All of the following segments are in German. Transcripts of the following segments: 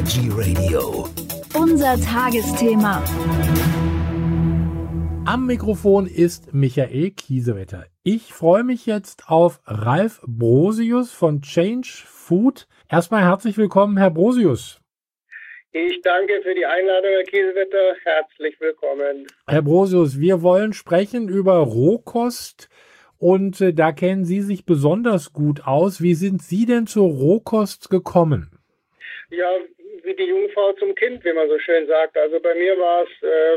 Energy Radio. Unser Tagesthema. Am Mikrofon ist Michael Kiesewetter. Ich freue mich jetzt auf Ralf Brosius von Change Food. Erstmal herzlich willkommen, Herr Brosius. Ich danke für die Einladung, Herr Kiesewetter. Herzlich willkommen. Herr Brosius, wir wollen sprechen über Rohkost und da kennen Sie sich besonders gut aus. Wie sind Sie denn zur Rohkost gekommen? Ja, wie die Jungfrau zum Kind, wie man so schön sagt. Also bei mir war es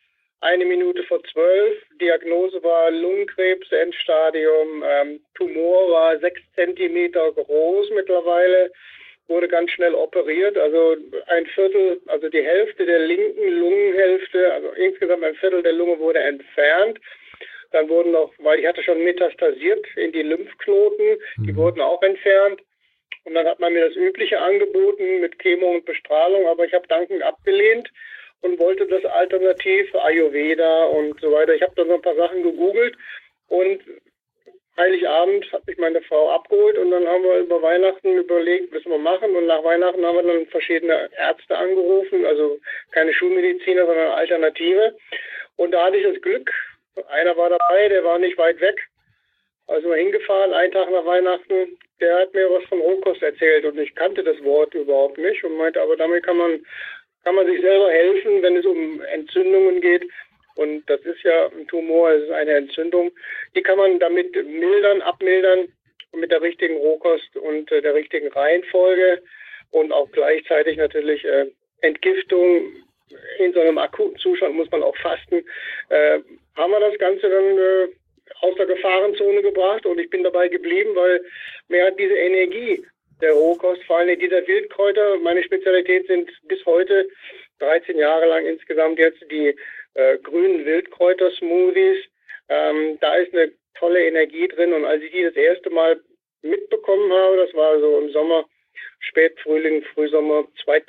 1 Minute vor 12. Diagnose war Lungenkrebs, Endstadium. Tumor war 6 Zentimeter groß mittlerweile. Wurde ganz schnell operiert. Also ein Viertel, also die Hälfte der linken Lungenhälfte, also insgesamt ein Viertel der Lunge wurde entfernt. Dann wurden noch, weil ich hatte schon metastasiert in die Lymphknoten, die wurden auch entfernt. Und dann hat man mir das Übliche angeboten mit Chemo und Bestrahlung, aber ich habe dankend abgelehnt und wollte das alternativ, Ayurveda und so weiter. Ich habe dann so ein paar Sachen gegoogelt und Heiligabend hat mich meine Frau abgeholt und dann haben wir über Weihnachten überlegt, was wir machen. Und nach Weihnachten haben wir dann verschiedene Ärzte angerufen, also keine Schulmediziner, sondern Alternative. Und da hatte ich das Glück, einer war dabei, der war nicht weit weg. Also hingefahren, einen Tag nach Weihnachten, der hat mir was von Rohkost erzählt und ich kannte das Wort überhaupt nicht und meinte, aber damit kann man sich selber helfen, wenn es um Entzündungen geht. Und das ist ja ein Tumor, es ist eine Entzündung. Die kann man damit mildern, abmildern mit der richtigen Rohkost und der richtigen Reihenfolge und auch gleichzeitig natürlich Entgiftung. In so einem akuten Zustand muss man auch fasten. Haben wir das Ganze dann aus der Gefahrenzone gebracht und ich bin dabei geblieben, weil mir hat diese Energie der Rohkost, vor allem dieser Wildkräuter, meine Spezialität sind bis heute 13 Jahre lang insgesamt jetzt die grünen Wildkräuter-Smoothies. Da ist eine tolle Energie drin und als ich die das erste Mal mitbekommen habe, das war so im Sommer, Spätfrühling, Frühsommer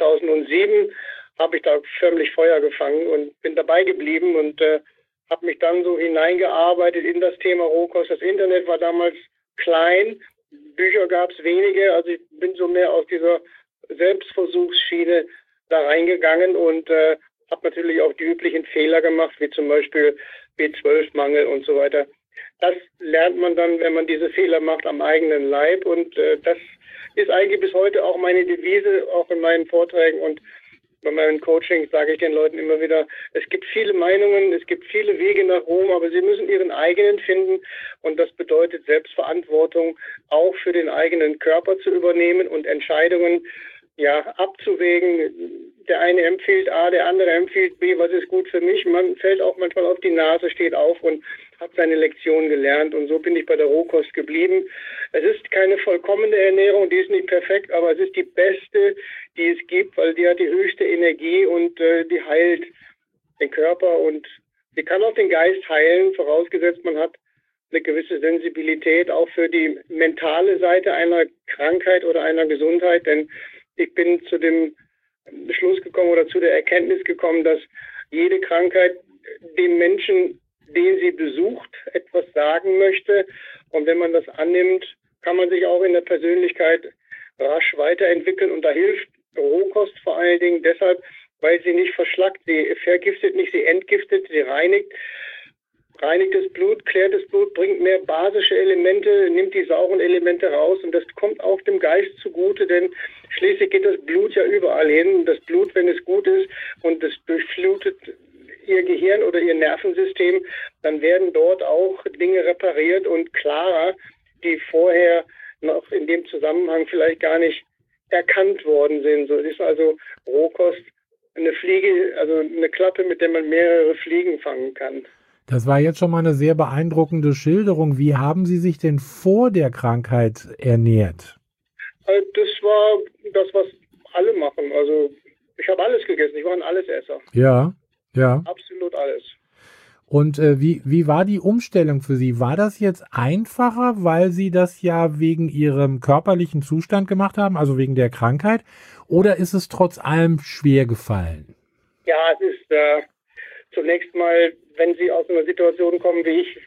2007, habe ich da förmlich Feuer gefangen und bin dabei geblieben und habe mich dann so hineingearbeitet in das Thema Rohkost. Das Internet war damals klein, Bücher gab es wenige, also ich bin so mehr aus dieser Selbstversuchsschiene da reingegangen und habe natürlich auch die üblichen Fehler gemacht, wie zum Beispiel B12-Mangel und so weiter. Das lernt man dann, wenn man diese Fehler macht, am eigenen Leib und das ist eigentlich bis heute auch meine Devise, auch in meinen Vorträgen und bei meinen Coachings sage ich den Leuten immer wieder, es gibt viele Meinungen, es gibt viele Wege nach Rom, aber sie müssen ihren eigenen finden und das bedeutet Selbstverantwortung auch für den eigenen Körper zu übernehmen und Entscheidungen abzuwägen. Der eine empfiehlt A, der andere empfiehlt B, was ist gut für mich. Man fällt auch manchmal auf die Nase, steht auf und hat seine Lektion gelernt und so bin ich bei der Rohkost geblieben. Es ist keine vollkommene Ernährung, die ist nicht perfekt, aber es ist die beste, die es gibt, weil die hat die höchste Energie und die heilt den Körper und sie kann auch den Geist heilen, vorausgesetzt man hat eine gewisse Sensibilität auch für die mentale Seite einer Krankheit oder einer Gesundheit, denn ich bin zu dem Schluss gekommen oder zu der Erkenntnis gekommen, dass jede Krankheit dem Menschen, den sie besucht, etwas sagen möchte. Und wenn man das annimmt, kann man sich auch in der Persönlichkeit rasch weiterentwickeln. Und da hilft Rohkost vor allen Dingen deshalb, weil sie nicht verschlackt, sie vergiftet nicht, sie entgiftet, sie reinigt das Blut, klärt das Blut, bringt mehr basische Elemente, nimmt die sauren Elemente raus und das kommt auch dem Geist zugute, denn schließlich geht das Blut ja überall hin. Das Blut, wenn es gut ist und es durchflutet ihr Gehirn oder ihr Nervensystem, dann werden dort auch Dinge repariert und klarer, die vorher noch in dem Zusammenhang vielleicht gar nicht erkannt worden sind. So ist also Rohkost eine Fliege, also eine Klappe, mit der man mehrere Fliegen fangen kann. Das war jetzt schon mal eine sehr beeindruckende Schilderung. Wie haben Sie sich denn vor der Krankheit ernährt? Das war das, was alle machen. Also ich habe alles gegessen. Ich war ein Allesesser. Ja. Absolut alles. Und wie war die Umstellung für Sie? War das jetzt einfacher, weil Sie das ja wegen Ihrem körperlichen Zustand gemacht haben, also wegen der Krankheit? Oder ist es trotz allem schwer gefallen? Ja, es ist zunächst mal, wenn Sie aus einer Situation kommen wie ich,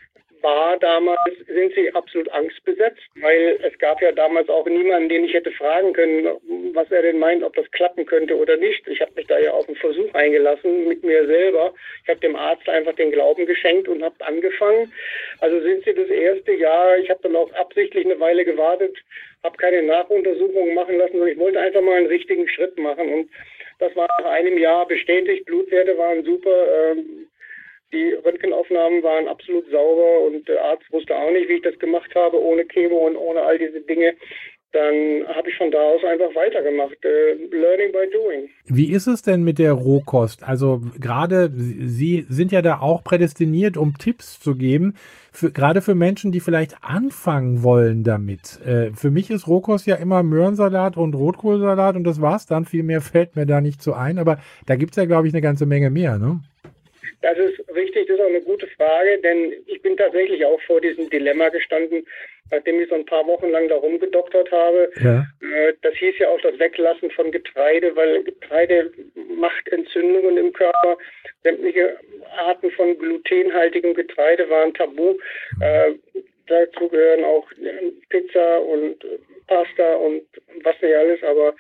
war damals, sind sie absolut angstbesetzt, weil es gab ja damals auch niemanden, den ich hätte fragen können, was er denn meint, ob das klappen könnte oder nicht. Ich habe mich da ja auf einen Versuch eingelassen mit mir selber. Ich habe dem Arzt einfach den Glauben geschenkt und habe angefangen. Also sind sie das erste Jahr, ich habe dann auch absichtlich eine Weile gewartet, habe keine Nachuntersuchungen machen lassen, sondern ich wollte einfach mal einen richtigen Schritt machen. Und das war nach einem Jahr bestätigt, Blutwerte waren super, die Röntgenaufnahmen waren absolut sauber und der Arzt wusste auch nicht, wie ich das gemacht habe, ohne Chemo und ohne all diese Dinge. Dann habe ich von da aus einfach weitergemacht. Learning by doing. Wie ist es denn mit der Rohkost? Also gerade Sie sind ja da auch prädestiniert, um Tipps zu geben, gerade für Menschen, die vielleicht anfangen wollen damit. Für mich ist Rohkost ja immer Möhrensalat und Rotkohlsalat und das war's dann. Viel mehr fällt mir da nicht so ein. Aber da gibt's ja, glaube ich, eine ganze Menge mehr, ne? Das ist richtig, das ist auch eine gute Frage, denn ich bin tatsächlich auch vor diesem Dilemma gestanden, nachdem ich so ein paar Wochen lang da rumgedoktert habe. Ja. Das hieß ja auch das Weglassen von Getreide, weil Getreide macht Entzündungen im Körper. Sämtliche Arten von glutenhaltigem Getreide waren tabu. Dazu gehören auch Pizza und Pasta und was nicht alles, aber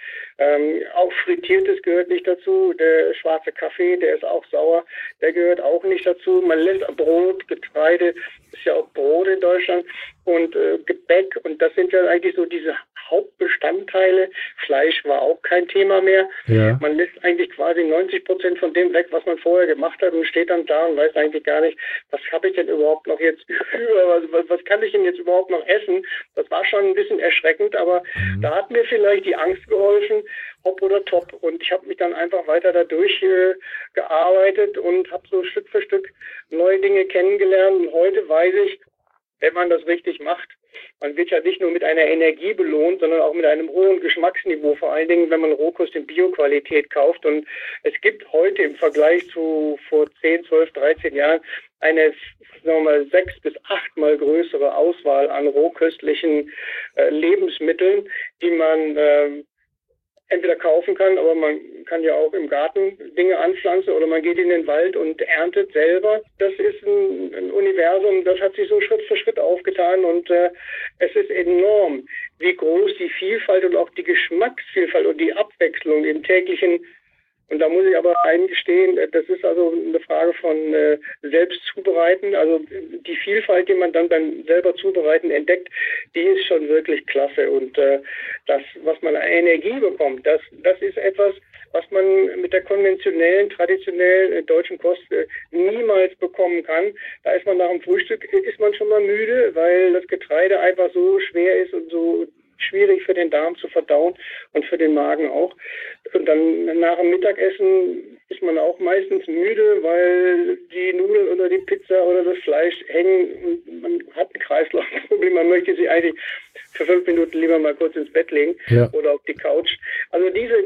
auch Frittiertes gehört nicht dazu. Der schwarze Kaffee, der ist auch sauer, der gehört auch nicht dazu. Man lässt Brot, Getreide, ist ja auch Brot in Deutschland und Gebäck und das sind ja eigentlich so diese Hauptbestandteile. Fleisch war auch kein Thema mehr. Ja. Man lässt eigentlich quasi 90% von dem weg, was man vorher gemacht hat und steht dann da und weiß eigentlich gar nicht, was habe ich denn überhaupt noch jetzt über, was kann ich denn jetzt überhaupt noch essen? Das war schon ein bisschen erschreckend, aber da hat mir vielleicht die Angst geholfen, hopp oder top. Und ich habe mich dann einfach weiter dadurch gearbeitet und habe so Stück für Stück neue Dinge kennengelernt. Und heute weiß ich, wenn man das richtig macht, man wird ja nicht nur mit einer Energie belohnt, sondern auch mit einem hohen Geschmacksniveau, vor allen Dingen, wenn man Rohkost in Bioqualität kauft. Und es gibt heute im Vergleich zu vor 10, 12, 13 Jahren eine, sagen wir mal, 6- bis 8-mal größere Auswahl an rohköstlichen Lebensmitteln, die man entweder kaufen kann, aber man kann ja auch im Garten Dinge anpflanzen oder man geht in den Wald und erntet selber. Das ist ein Universum, das hat sich so Schritt für Schritt aufgetan und es ist enorm, wie groß die Vielfalt und auch die Geschmacksvielfalt und die Abwechslung im täglichen. Und da muss ich aber eingestehen, das ist also eine Frage von selbst zubereiten. Also die Vielfalt, die man dann beim selber zubereiten entdeckt, die ist schon wirklich klasse. Und das, was man an Energie bekommt, das ist etwas, was man mit der konventionellen, traditionellen deutschen Kost niemals bekommen kann. Da ist man nach dem Frühstück, ist man schon mal müde, weil das Getreide einfach so schwer ist und so schwierig für den Darm zu verdauen und für den Magen auch. Und dann nach dem Mittagessen ist man auch meistens müde, weil die Nudeln oder die Pizza oder das Fleisch hängen und man hat ein Kreislaufproblem. Man möchte sich eigentlich für 5 Minuten lieber mal kurz ins Bett legen oder auf die Couch. Also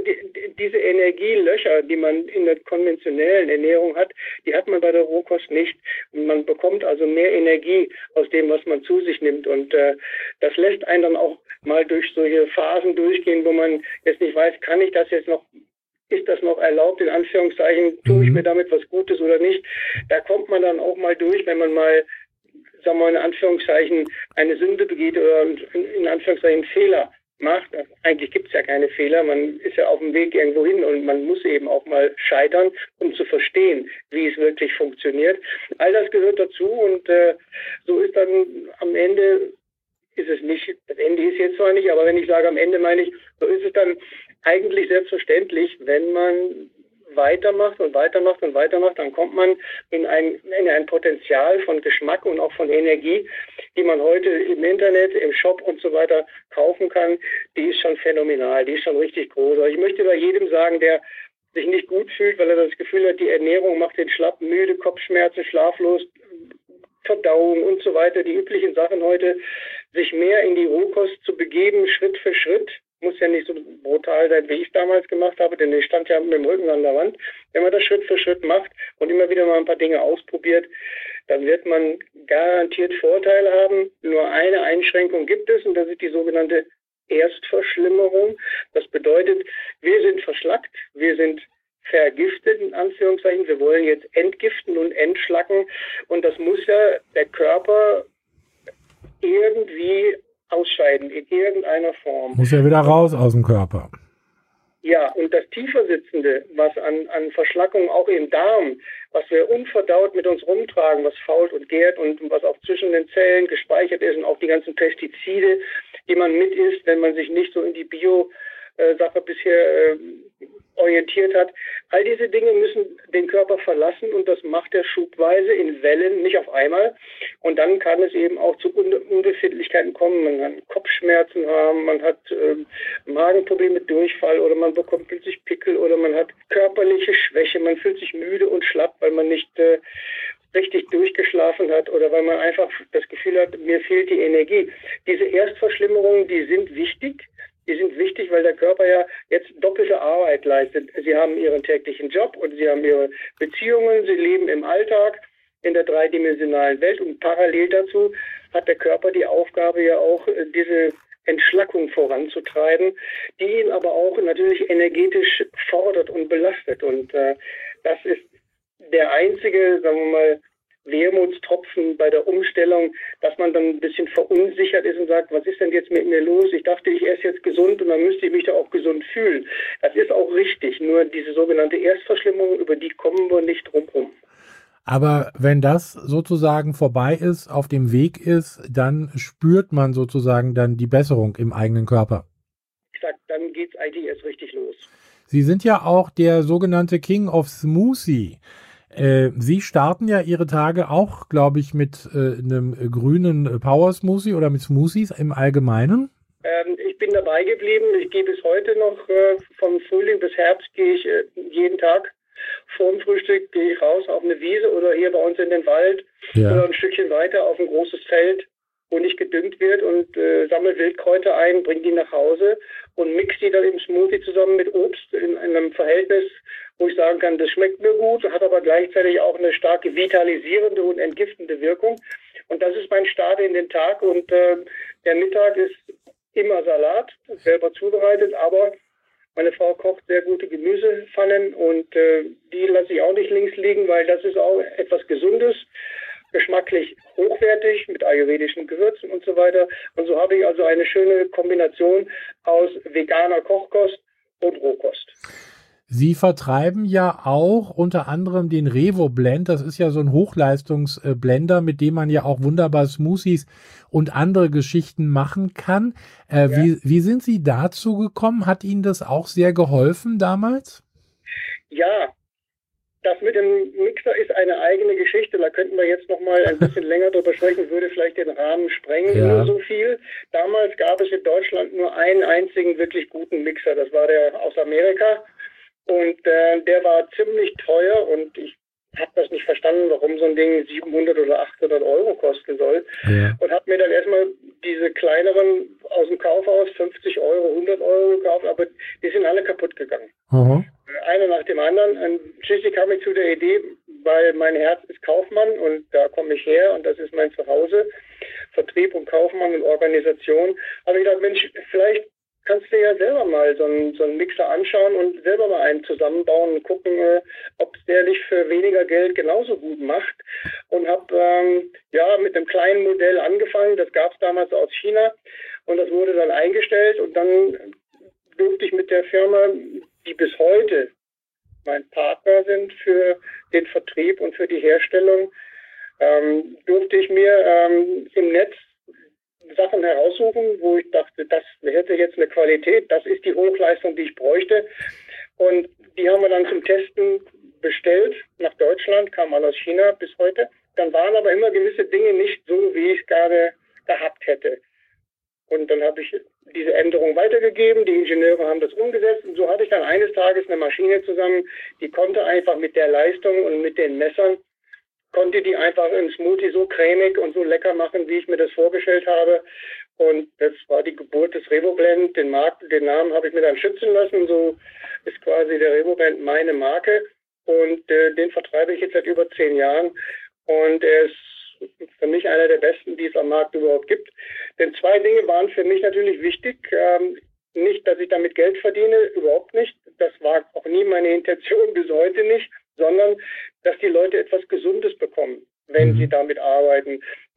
diese Energielöcher, die man in der konventionellen Ernährung hat, die hat man bei der Rohkost nicht. Und man bekommt also mehr Energie aus dem, was man zu sich nimmt. Und das lässt einen dann auch mal durch solche Phasen durchgehen, wo man jetzt nicht weiß, kann ich das jetzt noch, ist das noch erlaubt, in Anführungszeichen, tue ich mir damit was Gutes oder nicht. Da kommt man dann auch mal durch, wenn man mal, sagen wir mal in Anführungszeichen, eine Sünde begeht oder in Anführungszeichen Fehler macht. Eigentlich gibt es ja keine Fehler, man ist ja auf dem Weg irgendwo hin und man muss eben auch mal scheitern, um zu verstehen, wie es wirklich funktioniert. All das gehört dazu und so ist dann am Ende, ist es nicht, das Ende ist jetzt zwar nicht, aber wenn ich sage am Ende, meine ich, so ist es dann eigentlich selbstverständlich, wenn man weitermacht und weitermacht und weitermacht, dann kommt man in ein Potenzial von Geschmack und auch von Energie, die man heute im Internet, im Shop und so weiter kaufen kann. Die ist schon phänomenal, die ist schon richtig groß. Also ich möchte bei jedem sagen, der sich nicht gut fühlt, weil er das Gefühl hat, die Ernährung macht den schlapp, müde, Kopfschmerzen, schlaflos, Verdauung und so weiter, die üblichen Sachen heute, sich mehr in die Rohkost zu begeben, Schritt für Schritt. Muss ja nicht so brutal sein, wie ich es damals gemacht habe, denn ich stand ja mit dem Rücken an der Wand. Wenn man das Schritt für Schritt macht und immer wieder mal ein paar Dinge ausprobiert, dann wird man garantiert Vorteile haben. Nur eine Einschränkung gibt es und das ist die sogenannte Erstverschlimmerung. Das bedeutet, wir sind verschlackt, wir sind vergiftet, in Anführungszeichen. Wir wollen jetzt entgiften und entschlacken. Und das muss ja der Körper Muss ja wieder raus aus dem Körper. Ja, und das tiefer sitzende, was an Verschlackung auch im Darm, was wir unverdaut mit uns rumtragen, was fault und gärt und was auch zwischen den Zellen gespeichert ist und auch die ganzen Pestizide, die man mit isst, wenn man sich nicht so in die Bio-Sache bisher orientiert hat. All diese Dinge müssen den Körper verlassen und das macht er schubweise in Wellen, nicht auf einmal. Und dann kann es eben auch zu Unbefindlichkeiten kommen. Man kann Kopfschmerzen haben, man hat Magenprobleme, Durchfall oder man bekommt plötzlich Pickel oder man hat körperliche Schwäche, man fühlt sich müde und schlapp, weil man nicht richtig durchgeschlafen hat oder weil man einfach das Gefühl hat, mir fehlt die Energie. Diese Erstverschlimmerungen, die sind wichtig. Die sind wichtig, weil der Körper ja jetzt doppelte Arbeit leistet. Sie haben ihren täglichen Job und sie haben ihre Beziehungen, sie leben im Alltag in der dreidimensionalen Welt und parallel dazu hat der Körper die Aufgabe ja auch, diese Entschlackung voranzutreiben, die ihn aber auch natürlich energetisch fordert und belastet. Und das ist der einzige, sagen wir mal, Wermutstropfen bei der Umstellung, dass man dann ein bisschen verunsichert ist und sagt, was ist denn jetzt mit mir los? Ich dachte, ich esse jetzt gesund und dann müsste ich mich da auch gesund fühlen. Das ist auch richtig, nur diese sogenannte Erstverschlimmerung, über die kommen wir nicht drumherum. Aber wenn das sozusagen vorbei ist, auf dem Weg ist, dann spürt man sozusagen dann die Besserung im eigenen Körper. Exakt, dann geht es eigentlich erst richtig los. Sie sind ja auch der sogenannte King of Smoothie. Sie starten ja Ihre Tage auch, glaube ich, mit einem grünen Power Smoothie oder mit Smoothies im Allgemeinen? Ich bin dabei geblieben. Ich gehe bis heute noch, vom Frühling bis Herbst gehe ich jeden Tag. Vor dem Frühstück gehe ich raus auf eine Wiese oder hier bei uns in den Wald oder ein Stückchen weiter auf ein großes Feld, wo nicht gedüngt wird und sammle Wildkräuter ein, bringe die nach Hause und mix die dann im Smoothie zusammen mit Obst in einem Verhältnis, wo ich sagen kann, das schmeckt mir gut, hat aber gleichzeitig auch eine starke vitalisierende und entgiftende Wirkung. Und das ist mein Start in den Tag. Und der Mittag ist immer Salat, selber zubereitet, aber meine Frau kocht sehr gute Gemüsepfannen und die lasse ich auch nicht links liegen, weil das ist auch etwas Gesundes, geschmacklich hochwertig mit ayurvedischen Gewürzen und so weiter. Und so habe ich also eine schöne Kombination aus veganer Kochkost und Rohkost. Sie vertreiben ja auch unter anderem den Revo Blend. Das ist ja so ein Hochleistungsblender, mit dem man ja auch wunderbar Smoothies und andere Geschichten machen kann. Wie sind Sie dazu gekommen? Hat Ihnen das auch sehr geholfen damals? Ja, das mit dem Mixer ist eine eigene Geschichte. Da könnten wir jetzt noch mal ein bisschen länger drüber sprechen, würde vielleicht den Rahmen sprengen. Ja. Nur so viel. Damals gab es in Deutschland nur einen einzigen wirklich guten Mixer. Das war der aus Amerika. Und der war ziemlich teuer und ich habe das nicht verstanden, warum so ein Ding 700 oder 800 Euro kosten soll. Ja. Und habe mir dann erstmal diese kleineren aus dem Kaufhaus 50 Euro, 100 Euro gekauft, aber die sind alle kaputt gegangen. Einer nach dem anderen. Und schließlich kam ich zu der Idee, weil mein Herz ist Kaufmann und da komme ich her und das ist mein Zuhause, Vertrieb und Kaufmann und Organisation. Aber ich dachte, Mensch, vielleicht kannst du ja selber mal so einen Mixer anschauen und selber mal einen zusammenbauen und gucken, ob der dich für weniger Geld genauso gut macht. Und habe mit einem kleinen Modell angefangen, das gab es damals aus China und das wurde dann eingestellt und dann durfte ich mit der Firma, die bis heute mein Partner sind für den Vertrieb und für die Herstellung, durfte ich mir im Netz Sachen heraussuchen, wo ich dachte, das hätte jetzt eine Qualität, das ist die Hochleistung, die ich bräuchte. Und die haben wir dann zum Testen bestellt nach Deutschland, kam aus China bis heute. Dann waren aber immer gewisse Dinge nicht so, wie ich es gerade gehabt hätte. Und dann habe ich diese Änderung weitergegeben, die Ingenieure haben das umgesetzt und so hatte ich dann eines Tages eine Maschine zusammen, die konnte einfach mit der Leistung und mit den Messern konnte die einfach einen Smoothie so cremig und so lecker machen, wie ich mir das vorgestellt habe. Und das war die Geburt des Revo Blend. Den Namen habe ich mir dann schützen lassen. So ist quasi der Revo Blend meine Marke. Und den vertreibe ich jetzt seit über 10 Jahren. Und er ist für mich einer der besten, die es am Markt überhaupt gibt. Denn 2 Dinge waren für mich natürlich wichtig. Nicht, dass ich damit Geld verdiene, überhaupt nicht. Das war auch nie meine Intention, bis heute nicht. Sondern, dass die Leute etwas Gesundes bekommen, wenn sie damit arbeiten. Und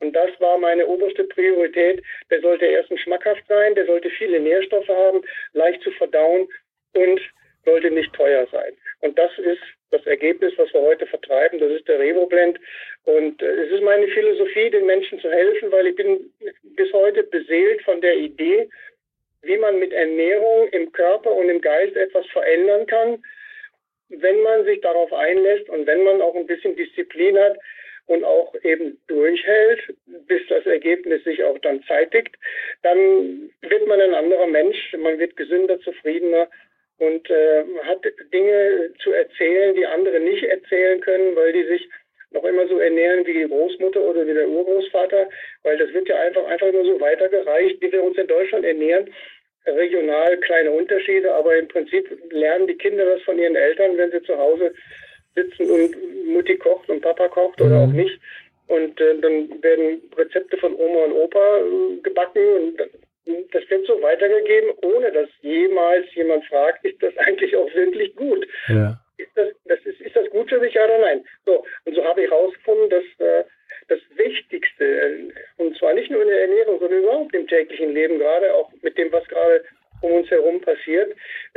Und das war meine oberste Priorität. Der sollte erstens schmackhaft sein, der sollte viele Nährstoffe haben, leicht zu verdauen und sollte nicht teuer sein. Und das ist das Ergebnis, was wir heute vertreiben. Das ist der Revoblend. Und es ist meine Philosophie, den Menschen zu helfen, weil ich bin bis heute beseelt von der Idee, wie man mit Ernährung im Körper und im Geist etwas verändern kann, wenn man sich darauf einlässt und wenn man auch ein bisschen Disziplin hat und auch eben durchhält, bis das Ergebnis sich auch dann zeitigt, dann wird man ein anderer Mensch, man wird gesünder, zufriedener und hat Dinge zu erzählen, die andere nicht erzählen können, weil die sich noch immer so ernähren wie die Großmutter oder wie der Urgroßvater, weil das wird ja einfach nur so weitergereicht, wie wir uns in Deutschland ernähren. Regional kleine Unterschiede, aber im Prinzip lernen die Kinder das von ihren Eltern, wenn sie zu Hause sitzen und Mutti kocht und Papa kocht oder auch nicht. Und dann werden Rezepte von Oma und Opa gebacken und das wird so weitergegeben, ohne dass jemals jemand fragt, ist das eigentlich auch wirklich gut? Ja. Ist das gut für mich, ja oder nein? So, und so habe ich herausgefunden, dass das Wichtigste, und zwar nicht nur in der Ernährung, sondern überhaupt im täglichen Leben, gerade auch mit dem, was gerade um uns herum passiert,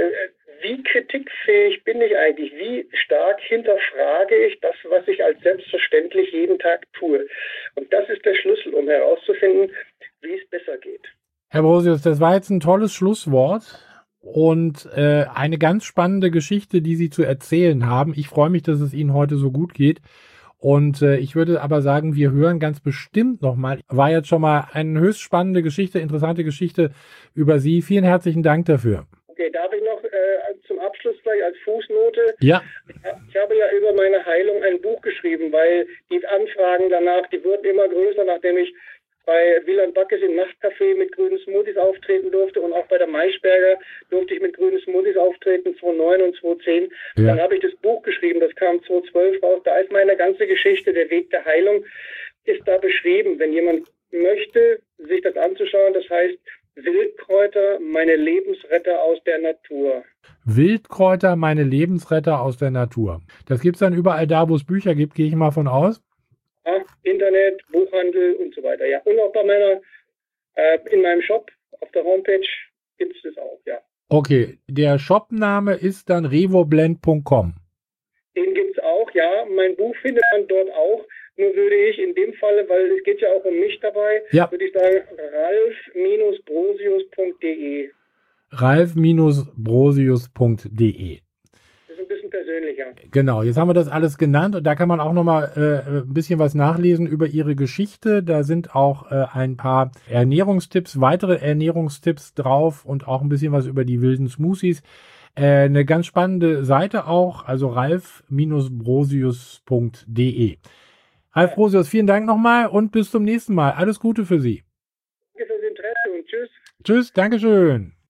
wie kritikfähig bin ich eigentlich? Wie stark hinterfrage ich das, was ich als selbstverständlich jeden Tag tue? Und das ist der Schlüssel, um herauszufinden, wie es besser geht. Herr Brosius, das war jetzt ein tolles Schlusswort und eine ganz spannende Geschichte, die Sie zu erzählen haben. Ich freue mich, dass es Ihnen heute so gut geht. Und ich würde aber sagen, wir hören ganz bestimmt nochmal. War jetzt schon mal eine höchst spannende Geschichte, interessante Geschichte über Sie. Vielen herzlichen Dank dafür. Okay, darf ich noch zum Abschluss gleich als Fußnote? Ja. Ich habe ja über meine Heilung ein Buch geschrieben, weil die Anfragen danach, die wurden immer größer, nachdem ich bei Wieland Backes im Nachtcafé mit grünen Smoothies auftreten durfte und auch bei der Maischberger durfte ich mit grünen Smoothies auftreten, 2009 und 2010. Ja. Dann habe ich das Buch geschrieben, das kam 2012 raus. Da ist meine ganze Geschichte, der Weg der Heilung, ist da beschrieben. Wenn jemand möchte, sich das anzuschauen, das heißt Wildkräuter, meine Lebensretter aus der Natur. Wildkräuter, meine Lebensretter aus der Natur. Das gibt es dann überall da, wo es Bücher gibt, gehe ich mal von aus. Ja, Internet, Buchhandel und so weiter, ja. Und auch bei in meinem Shop auf der Homepage gibt es das auch, ja. Okay, der Shopname ist dann revoblend.com. Den gibt es auch, ja. Mein Buch findet man dort auch. Nur würde ich in dem Falle, weil es geht ja auch um mich dabei, würde ich sagen ralf-brosius.de. ralf-brosius.de. Das ist ein bisschen persönlicher. Genau, jetzt haben wir das alles genannt und da kann man auch nochmal ein bisschen was nachlesen über Ihre Geschichte. Da sind auch ein paar Ernährungstipps, weitere Ernährungstipps drauf und auch ein bisschen was über die wilden Smoothies. Eine ganz spannende Seite auch, also ralf-brosius.de. Ralf Brosius, vielen Dank nochmal und bis zum nächsten Mal. Alles Gute für Sie. Danke fürs Interesse und tschüss. Tschüss, Dankeschön.